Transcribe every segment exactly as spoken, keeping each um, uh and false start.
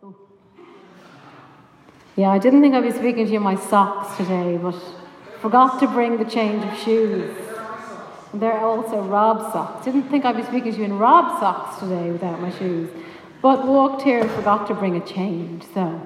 Yeah, I didn't think I'd be speaking to you in my socks today, but forgot to bring the change of shoes. And they're also Rob socks. Didn't think I'd be speaking to you in Rob socks today without my shoes. But walked here and forgot to bring a change. So,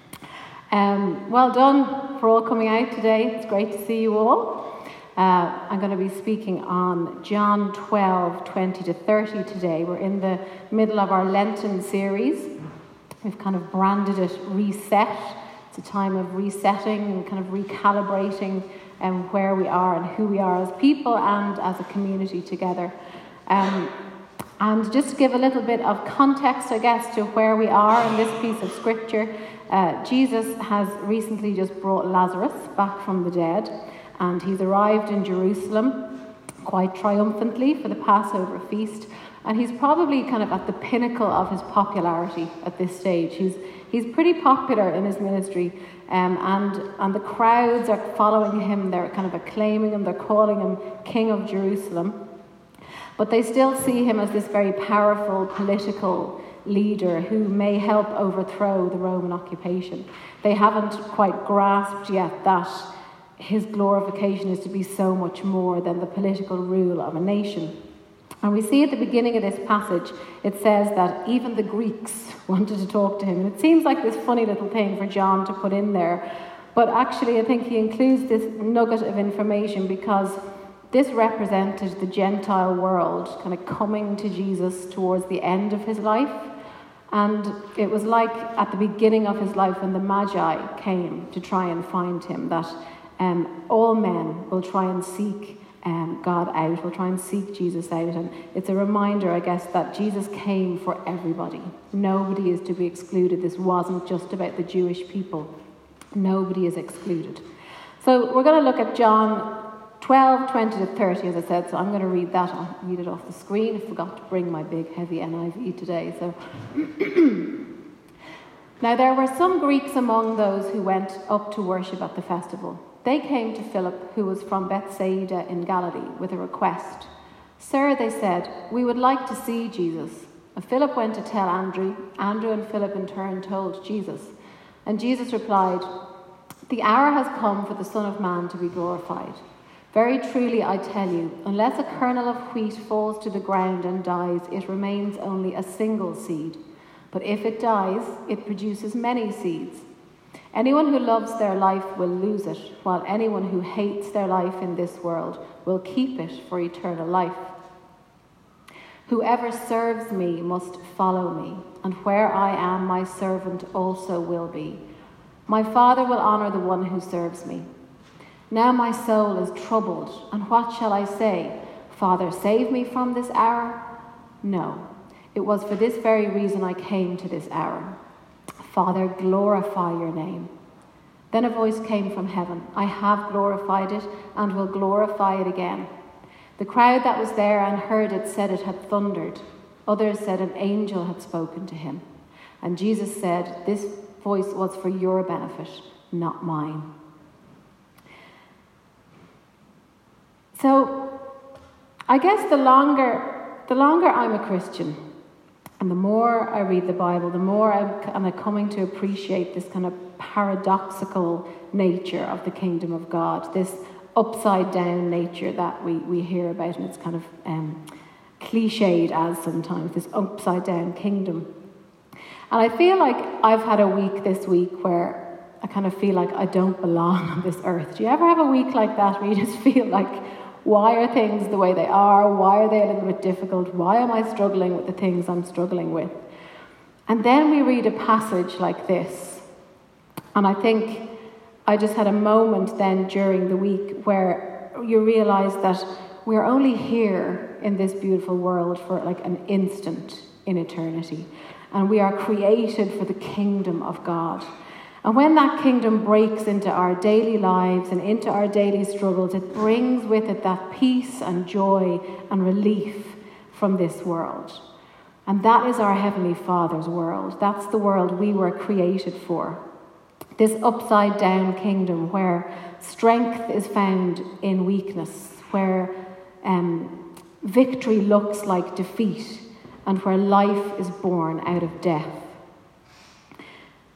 um, well done for all coming out today. It's great to see you all. Uh, I'm going to be speaking on John twelve, twenty to thirty today. We're in the middle of our Lenten series. We've kind of branded it Reset. It's a time of resetting and kind of recalibrating um, where we are and who we are as people and as a community together. Um, and just to give a little bit of context, I guess, to where we are in this piece of scripture, uh, Jesus has recently just brought Lazarus back from the dead. And he's arrived in Jerusalem quite triumphantly for the Passover feast. And he's probably kind of at the pinnacle of his popularity at this stage. He's he's pretty popular in his ministry. Um, and, and the crowds are following him. They're kind of acclaiming him. They're calling him King of Jerusalem. But they still see him as this very powerful political leader who may help overthrow the Roman occupation. They haven't quite grasped yet that his glorification is to be so much more than the political rule of a nation. And we see at the beginning of this passage, it says that even the Greeks wanted to talk to him. And it seems like this funny little thing for John to put in there. But actually, I think he includes this nugget of information because this represented the Gentile world kind of coming to Jesus towards the end of his life. And it was like at the beginning of his life when the Magi came to try and find him, that Um, all men will try and seek um, God out, will try and seek Jesus out. And it's a reminder, I guess, that Jesus came for everybody. Nobody is to be excluded. This wasn't just about the Jewish people. Nobody is excluded. So we're going to look at John twelve, twenty to thirty, as I said. So I'm going to read that. I'll read it off the screen. I forgot to bring my big, heavy N I V today. So now there were some Greeks among those who went up to worship at the festival. They came to Philip, who was from Bethsaida in Galilee, with a request. "Sir," they said, "we would like to see Jesus." And Philip went to tell Andrew. Andrew and Philip in turn told Jesus. And Jesus replied, "The hour has come for the Son of Man to be glorified. Very truly I tell you, unless a kernel of wheat falls to the ground and dies, it remains only a single seed. But if it dies, it produces many seeds. Anyone who loves their life will lose it, while anyone who hates their life in this world will keep it for eternal life. Whoever serves me must follow me, and where I am, my servant also will be. My Father will honor the one who serves me. Now my soul is troubled, and what shall I say? Father, save me from this hour? No, it was for this very reason I came to this hour. Father, glorify your name." Then a voice came from heaven. "I have glorified it and will glorify it again." The crowd that was there and heard it said it had thundered. Others said an angel had spoken to him. And Jesus said, "This voice was for your benefit, not mine." So, I guess the longer, the longer I'm a Christian, and the more I read the Bible, the more I'm kind of coming to appreciate this kind of paradoxical nature of the kingdom of God, this upside down nature that we, we hear about, and it's kind of um, cliched as sometimes, this upside down kingdom. And I feel like I've had a week this week where I kind of feel like I don't belong on this earth. Do you ever have a week like that where you just feel like, why are things the way they are? Why are they a little bit difficult? Why am I struggling with the things I'm struggling with? And then we read a passage like this. And I think I just had a moment then during the week where you realize that we're only here in this beautiful world for like an instant in eternity. And we are created for the kingdom of God. And when that kingdom breaks into our daily lives and into our daily struggles, it brings with it that peace and joy and relief from this world. And that is our Heavenly Father's world. That's the world we were created for. This upside down kingdom where strength is found in weakness, where um, victory looks like defeat, and where life is born out of death.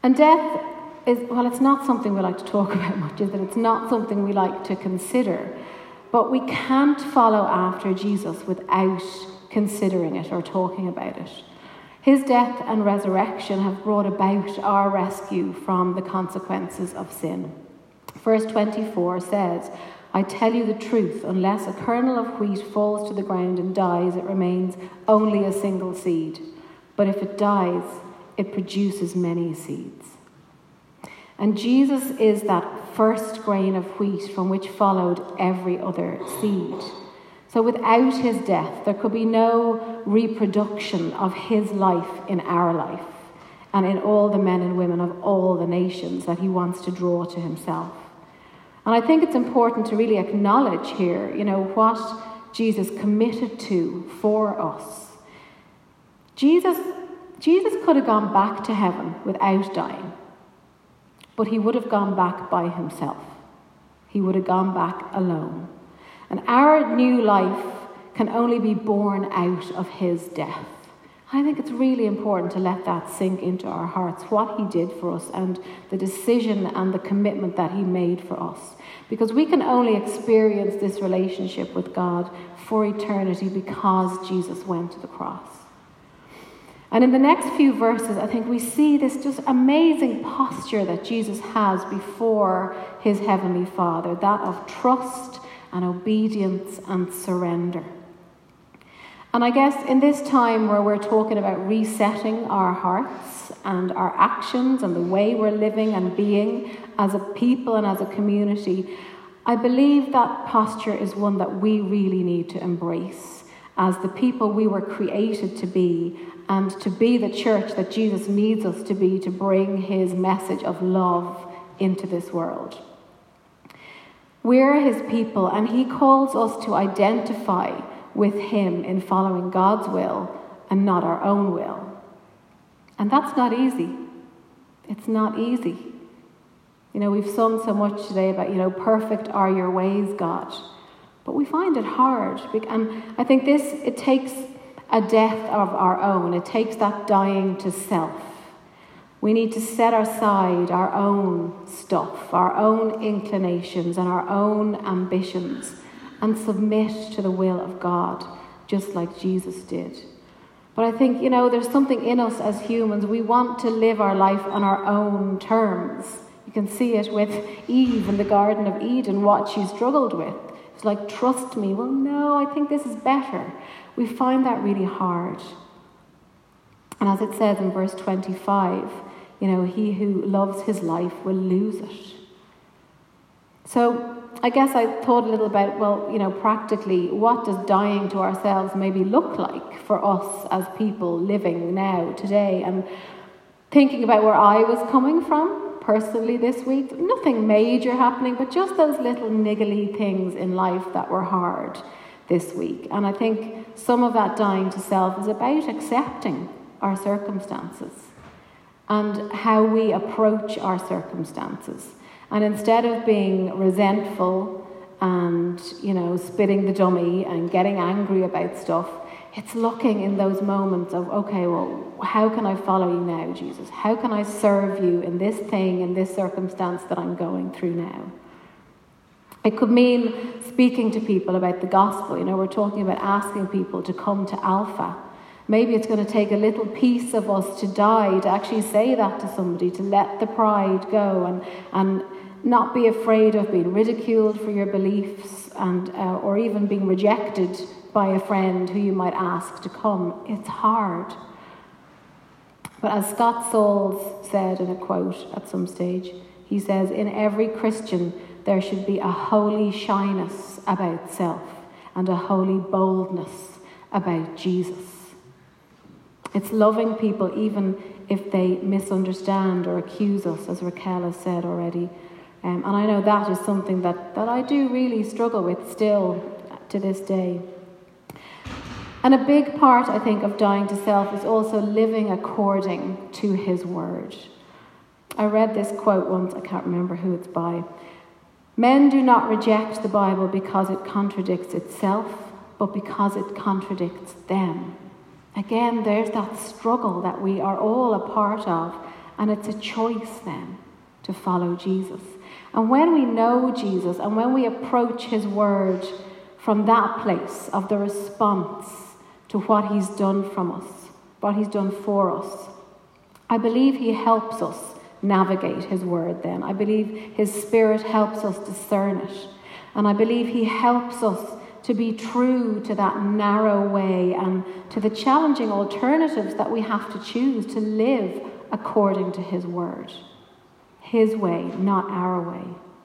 And death is, well, it's not something we like to talk about much, is it? It's not something we like to consider. But we can't follow after Jesus without considering it or talking about it. His death and resurrection have brought about our rescue from the consequences of sin. Verse twenty-four says, I tell you the truth, unless a kernel of wheat falls to the ground and dies, it remains only a single seed. But if it dies, it produces many seeds. And Jesus is that first grain of wheat from which followed every other seed. So without his death, there could be no reproduction of his life in our life and in all the men and women of all the nations that he wants to draw to himself. And I think it's important to really acknowledge here, you know, what Jesus committed to for us. Jesus, Jesus could have gone back to heaven without dying, but he would have gone back by himself. He would have gone back alone. And our new life can only be born out of his death. I think it's really important to let that sink into our hearts, what he did for us and the decision and the commitment that he made for us. Because we can only experience this relationship with God for eternity because Jesus went to the cross. And in the next few verses, I think we see this just amazing posture that Jesus has before his heavenly Father, that of trust and obedience and surrender. And I guess in this time where we're talking about resetting our hearts and our actions and the way we're living and being as a people and as a community, I believe that posture is one that we really need to embrace as the people we were created to be, and to be the church that Jesus needs us to be to bring his message of love into this world. We're his people, and he calls us to identify with him in following God's will and not our own will. And that's not easy. It's not easy. You know, we've sung so much today about, you know, perfect are your ways, God. But we find it hard. And I think this, it takes a death of our own. It takes that dying to self. We need to set aside our own stuff, our own inclinations and our own ambitions and submit to the will of God, just like Jesus did. But I think, you know, there's something in us as humans. We want to live our life on our own terms. You can see it with Eve in the Garden of Eden, what she struggled with. It's like, trust me. Well, no, I think this is better. We find that really hard. And as it says in verse twenty-five, you know, he who loves his life will lose it. So I guess I thought a little about, well, you know, practically, what does dying to ourselves maybe look like for us as people living now, today? And thinking about where I was coming from personally this week, nothing major happening, but just those little niggly things in life that were hard this week. And I think some of that dying to self is about accepting our circumstances and how we approach our circumstances. And instead of being resentful and, you know, spitting the dummy and getting angry about stuff, it's looking in those moments of, okay, well, how can I follow you now, Jesus? How can I serve you in this thing, in this circumstance that I'm going through now? It could mean speaking to people about the gospel. You know, we're talking about asking people to come to Alpha. Maybe it's going to take a little piece of us to die, to actually say that to somebody, to let the pride go and, and not be afraid of being ridiculed for your beliefs and uh, or even being rejected by a friend who you might ask to come. It's hard. But as Scott Sauls said in a quote at some stage, he says, in every Christian there should be a holy shyness about self and a holy boldness about Jesus. It's loving people even if they misunderstand or accuse us, as Raquel has said already. Um, and I know that is something that, that I do really struggle with still to this day. And a big part, I think, of dying to self is also living according to his word. I read this quote once, I can't remember who it's by. Men do not reject the Bible because it contradicts itself, but because it contradicts them. Again, there's that struggle that we are all a part of, And it's a choice then to follow Jesus. And when we know Jesus and when we approach his word from that place of the response to what he's done from us, what he's done for us, I believe he helps us navigate his word then. I believe his spirit helps us discern it. And I believe he helps us to be true to that narrow way and to the challenging alternatives that we have to choose to live according to his word. His way, not our way.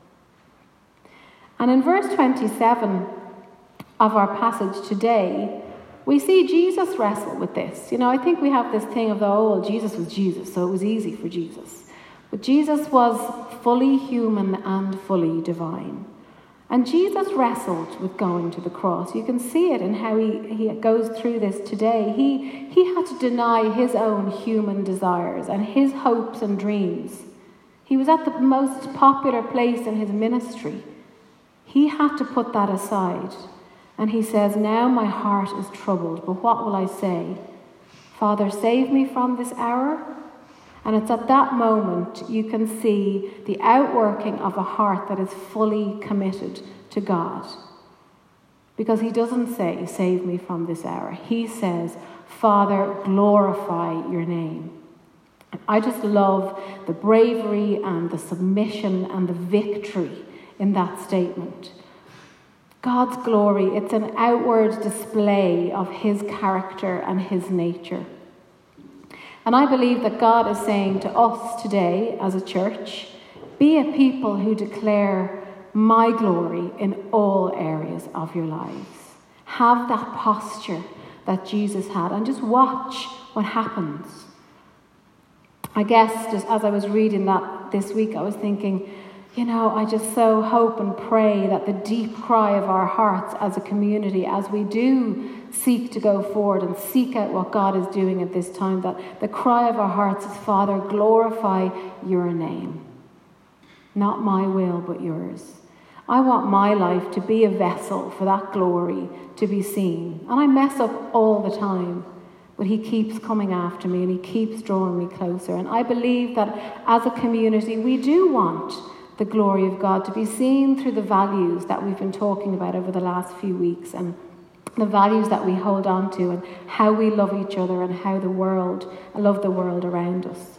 And in verse twenty-seven of our passage today, we see Jesus wrestle with this. You know, I think we have this thing of, oh, well, Jesus was Jesus, so it was easy for Jesus. But Jesus was fully human and fully divine. And Jesus wrestled with going to the cross. You can see it in how he, he goes through this today. He, he had to deny his own human desires and his hopes and dreams. He was at the most popular place in his ministry. He had to put that aside. And he says, now my heart is troubled, but what will I say? Father, save me from this hour. And it's at that moment you can see the outworking of a heart that is fully committed to God. Because he doesn't say, save me from this hour. He says, Father, glorify your name. And I just love the bravery and the submission and the victory in that statement. God's glory, it's an outward display of his character and his nature. And I believe that God is saying to us today as a church, be a people who declare my glory in all areas of your lives. Have that posture that Jesus had and just watch what happens. I guess just as I was reading that this week, I was thinking, you know, I just so hope and pray that the deep cry of our hearts as a community, as we do seek to go forward and seek out what God is doing at this time, that the cry of our hearts is, Father, glorify your name. Not my will, but yours. I want my life to be a vessel for that glory to be seen. And I mess up all the time, but he keeps coming after me and he keeps drawing me closer. And I believe that as a community, we do want the glory of God to be seen through the values that we've been talking about over the last few weeks, and the values that we hold on to, and how we love each other, and how the world, I love the world around us.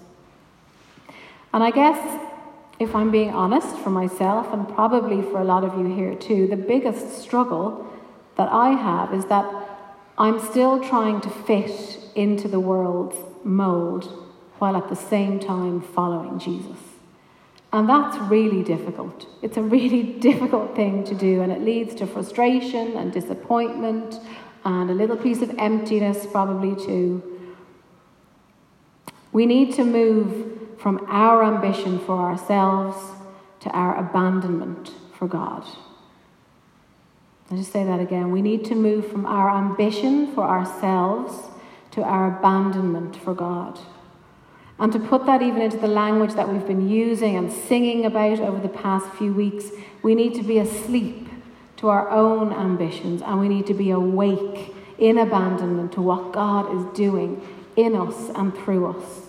And I guess, if I'm being honest for myself, and probably for a lot of you here too, the biggest struggle that I have is that I'm still trying to fit into the world's mold while at the same time following Jesus. And that's really difficult. It's a really difficult thing to do, and it leads to frustration and disappointment and a little piece of emptiness probably too. We need to move from our ambition for ourselves to our abandonment for God. I'll just say that again. We need to move from our ambition for ourselves to our abandonment for God. And to put that even into the language that we've been using and singing about over the past few weeks, we need to be asleep to our own ambitions, and we need to be awake in abandonment to what God is doing in us and through us.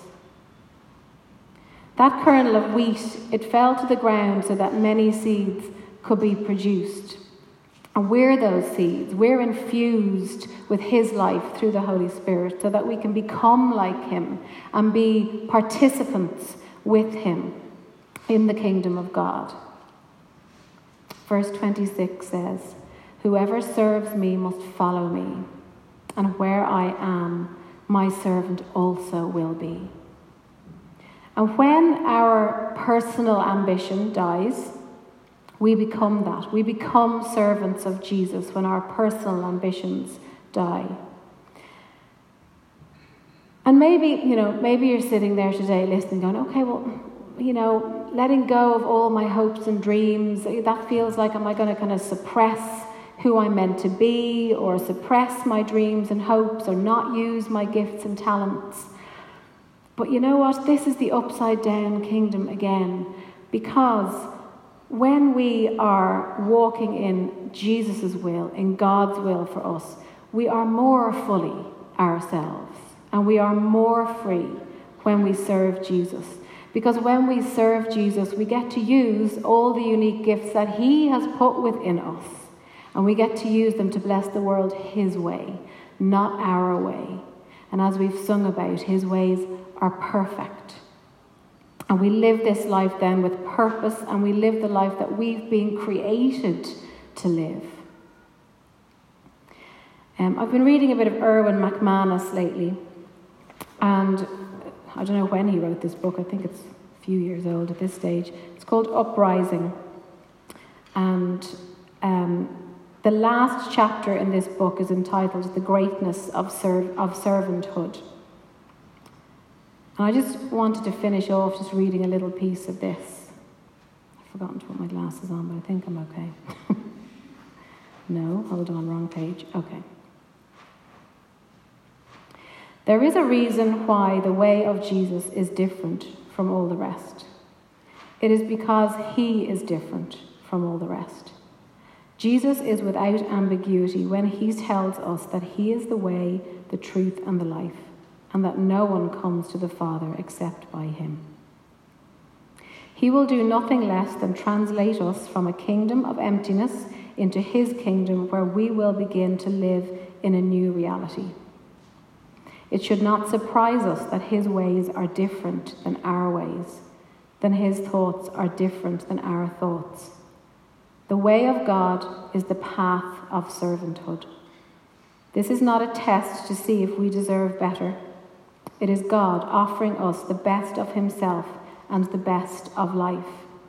That kernel of wheat, it fell to the ground so that many seeds could be produced. And we're those seeds. We're infused with his life through the Holy Spirit so that we can become like him and be participants with him in the kingdom of God. Verse twenty-six says, whoever serves me must follow me, and where I am, my servant also will be. And when our personal ambition dies, we become that. We become servants of Jesus when our personal ambitions die. And maybe, you know, maybe you're sitting there today listening, going, okay, well, you know, letting go of all my hopes and dreams, that feels like, am I going to kind of suppress who I'm meant to be, or suppress my dreams and hopes, or not use my gifts and talents? But you know what? This is the upside down kingdom again, because when we are walking in Jesus' will, in God's will for us, we are more fully ourselves, and we are more free when we serve Jesus. Because when we serve Jesus, we get to use all the unique gifts that he has put within us. And we get to use them to bless the world his way, not our way. And as we've sung about, his ways are perfect. And we live this life then with purpose, and we live the life that we've been created to live. Um, I've been reading a bit of Erwin McManus lately, and I don't know when he wrote this book. I think it's a few years old at this stage. It's called Uprising. And um, the last chapter in this book is entitled The Greatness of, Serv- of Servanthood. And I just wanted to finish off just reading a little piece of this. I've forgotten to put my glasses on, but I think I'm okay. No, hold on, wrong page. Okay. There is a reason why the way of Jesus is different from all the rest. It is because he is different from all the rest. Jesus is without ambiguity when he tells us that he is the way, the truth, and the life, and that no one comes to the Father except by him. He will do nothing less than translate us from a kingdom of emptiness into his kingdom, where we will begin to live in a new reality. It should not surprise us that his ways are different than our ways, that his thoughts are different than our thoughts. The way of God is the path of servanthood. This is not a test to see if we deserve better. It is God offering us the best of himself and the best of life.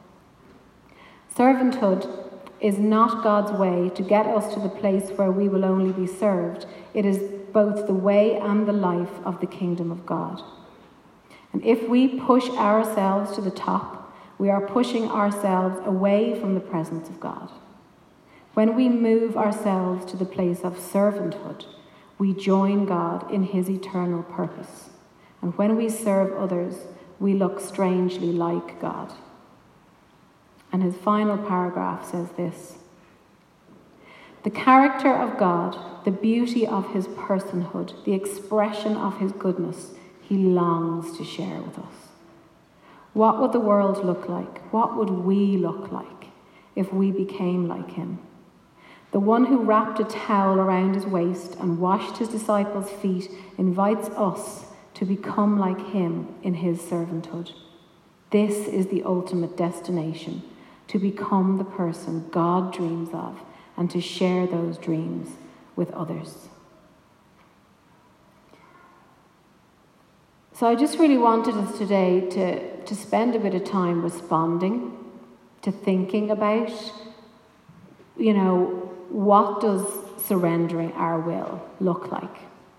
Servanthood is not God's way to get us to the place where we will only be served. It is both the way and the life of the kingdom of God. And if we push ourselves to the top, we are pushing ourselves away from the presence of God. When we move ourselves to the place of servanthood, we join God in his eternal purpose. And when we serve others, we look strangely like God. And his final paragraph says this: the character of God, the beauty of his personhood, the expression of his goodness, he longs to share with us. What would the world look like? What would we look like if we became like him? The one who wrapped a towel around his waist and washed his disciples' feet invites us to become like him in his servanthood. This is the ultimate destination, to become the person God dreams of and to share those dreams with others. So I just really wanted us today to, to spend a bit of time responding, to thinking about, you know, what does surrendering our will look like?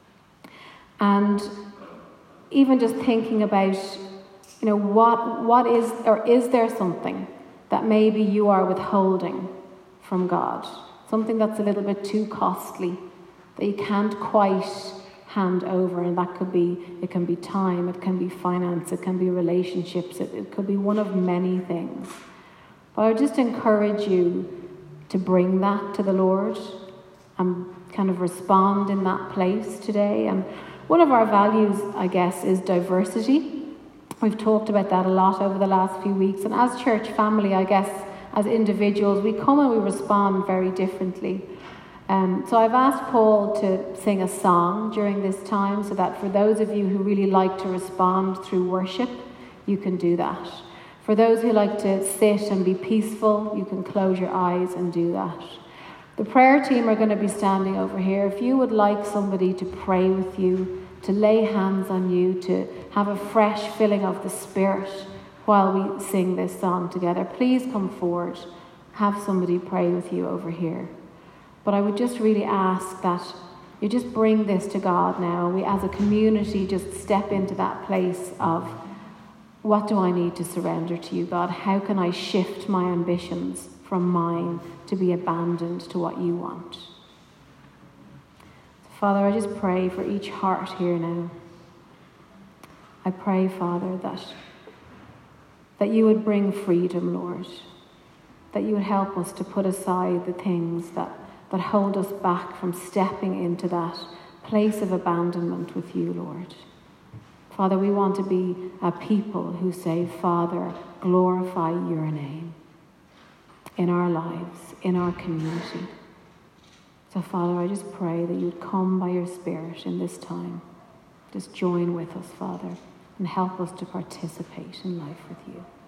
And even just thinking about, you know, what what is, or is there something that maybe you are withholding from God? Something that's a little bit too costly, that you can't quite hand over, and that could be, it can be time, it can be finance, it can be relationships, it, it could be one of many things. But I would just encourage you to bring that to the Lord and kind of respond in that place today. And one of our values, I guess, is diversity. We've talked about that a lot over the last few weeks. And as church family, I guess, as individuals, we come and we respond very differently. Um, so I've asked Paul to sing a song during this time, so that for those of you who really like to respond through worship, you can do that. For those who like to sit and be peaceful, you can close your eyes and do that. The prayer team are going to be standing over here. If you would like somebody to pray with you, to lay hands on you, to have a fresh filling of the Spirit while we sing this song together, please come forward. Have somebody pray with you over here. But I would just really ask that you just bring this to God now. We as a community just step into that place of, what do I need to surrender to you, God? How can I shift my ambitions from mine to be abandoned to what you want? So, Father, I just pray for each heart here now. I pray, Father, that, that you would bring freedom, Lord. That you would help us to put aside the things that, that hold us back from stepping into that place of abandonment with you, Lord. Father, we want to be a people who say, Father, glorify your name in our lives, in our community. So, Father, I just pray that you'd come by your Spirit in this time. Just join with us, Father, and help us to participate in life with you.